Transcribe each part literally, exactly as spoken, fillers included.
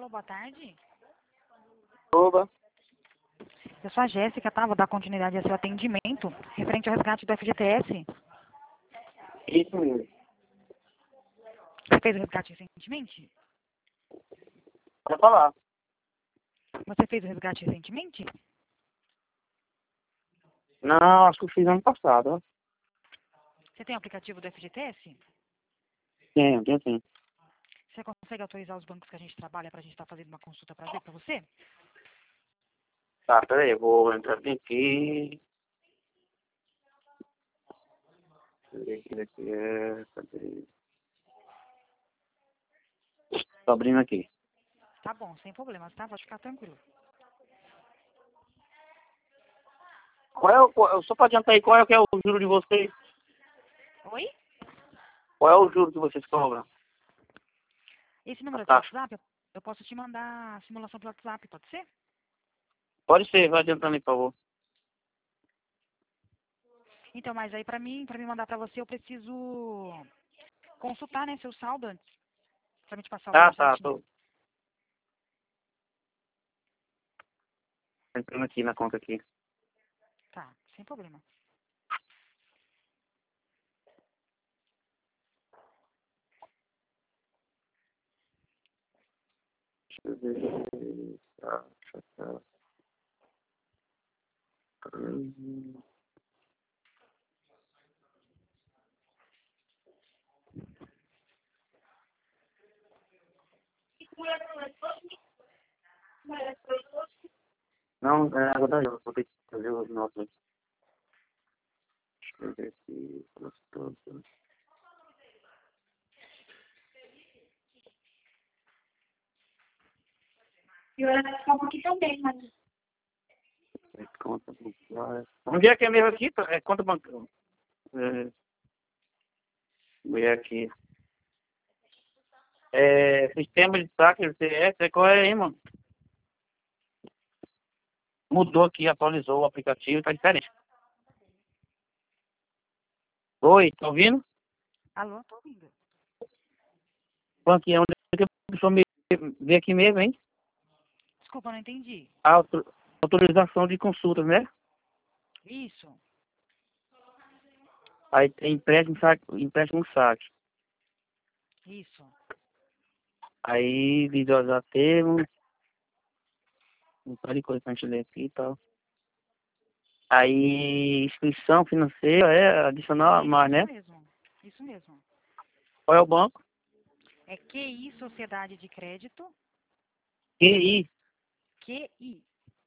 Alô, boa tarde. Oba. Eu sou a Jéssica, tá? Vou dar continuidade ao seu atendimento referente ao resgate do F G T S. Isso mesmo. Você fez o resgate recentemente? Pode falar. Você fez o resgate recentemente? Não, acho que eu fiz ano passado, ó. Você tem o aplicativo do F G T S? Tenho, tenho sim. Você consegue autorizar os bancos que a gente trabalha para a gente estar fazendo uma consulta para ver para você? Tá, peraí, eu vou entrar bem aqui. Deixa eu ver aqui, aqui é... Cadê? Tô abrindo aqui. Tá bom, sem problemas, tá? Pode ficar tranquilo. Qual é o... qual- Só pra adiantar aí, qual é, que é o juro de vocês? Oi? Qual é o juro que vocês cobram? Esse A número do taxa. WhatsApp, eu eu posso te mandar a simulação pelo WhatsApp, pode ser? Pode ser, vai adiantando aí, por favor. Então, mas aí para mim, para me mandar para você, eu preciso consultar, né, seu saldo antes, para me te passar o Ah, valor tá, certinho. tô entrando aqui na conta aqui. Tá, sem problema. Deixa eu ver... Taxa, tá. Hum. Não, é água da Jota, vou ter que fazer os notas. Deixa eu ver aqui. Gostoso. E eu era como aqui também, mas É conta bancária. Onde é que é mesmo aqui? É conta bancária. É, vou ver aqui. É, sistema de saque L T S, é qual é aí, mano? Mudou aqui, atualizou o aplicativo, tá diferente. Oi, tá ouvindo? Alô, tô ouvindo. Aqui é onde é que a pessoa me vê aqui mesmo, hein? Desculpa, eu não entendi. Auto, autorização de consulta, né? Isso, Aí tem empréstimo, saque, empréstimo saque. isso. Aí visualizar termo, um par de coisa pra gente ler aqui e tal. Aí inscrição financeira, é adicional Isso, mais, isso né? mesmo. Isso mesmo. Qual é o banco? É Q I Sociedade de Crédito. Q I. Q I.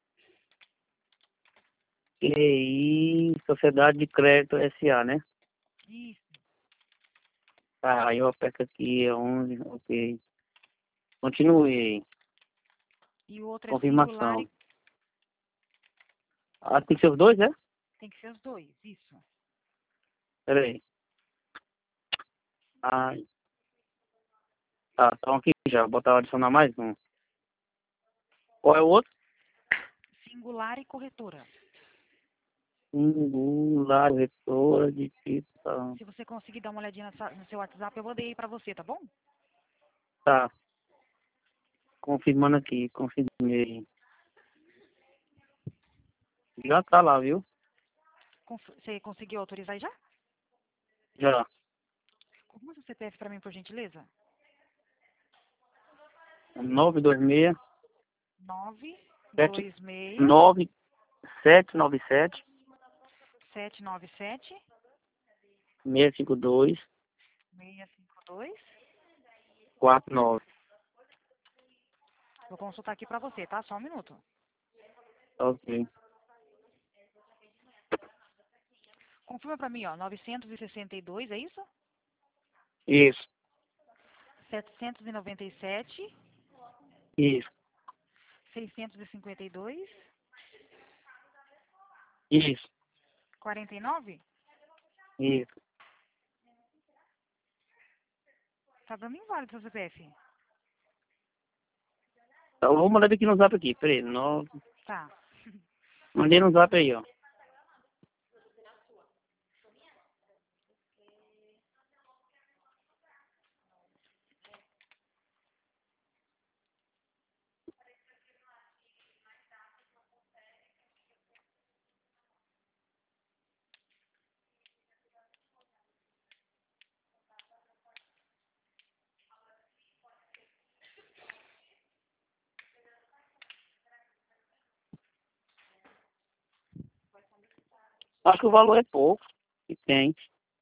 Q I, Sociedade de Crédito S A, né? Isso. Tá, aí eu aperto aqui, é onze, ok. Continue. E o outro é singular Confirmação. e Ah, tem que ser os dois, né? tem que ser os dois. Isso. Pera aí. Ah, tá, então aqui já. Vou botar adicionar mais um. Qual é o outro? Singular e corretora. Singular, vetora de título. Se você conseguir dar uma olhadinha nessa- no seu WhatsApp, eu mandei aí pra você, tá bom? Tá. Confirmando aqui, confirmei. Já tá lá, viu? Conf- Você conseguiu autorizar aí já? Já. Confirma seu C P F pra mim, por gentileza. nove dois seis, Nove sete, dois seis nove, sete nove sete, sete nove sete seis cinco dois, seis cinco dois. quatro nove. Vou consultar aqui pra você, tá? Só um minuto. Ok. Confirma pra mim, ó. novecentos e sessenta e dois, é isso? Isso, setecentos e noventa e sete, isso, seiscentos e cinquenta e dois, isso, quarenta e nove? isso. Tá dando inválido seu C P F. Então, vou mandar aqui no zap aqui, peraí. Nove. Tá. Mandei no zap aí, ó. Acho que o valor é pouco. Que tem.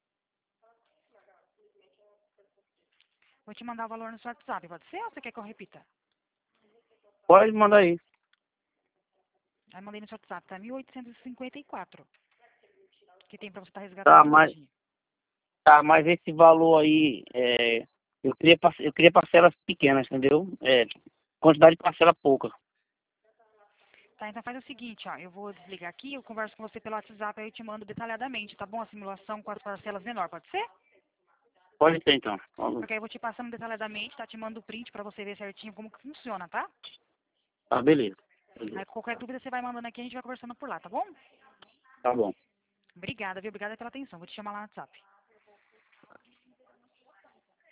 Vou te mandar o valor no seu WhatsApp, pode ser ou você quer que eu repita? Pode mandar aí. Aí mandei no seu WhatsApp, tá? mil oitocentos e cinquenta e quatro. Que tem pra você estar Tá, resgatando mas, hoje. tá, mas esse valor aí, é, eu queria, parce- eu queria parcelas pequenas, entendeu? É, quantidade de parcela pouca. Tá, então faz o seguinte, ó. Eu vou desligar aqui, eu converso com você pelo WhatsApp, aí eu te mando detalhadamente, tá bom? A simulação com as parcelas menor, pode ser? Pode ter, então. Tá, Porque aí eu vou te passando detalhadamente, tá? Te mando o print pra você ver certinho como que funciona, tá? tá, beleza. Aí Beleza. qualquer dúvida você vai mandando aqui, a gente vai conversando por lá, tá bom? Tá bom. Obrigada, viu? Obrigada pela atenção. Vou te chamar lá no WhatsApp.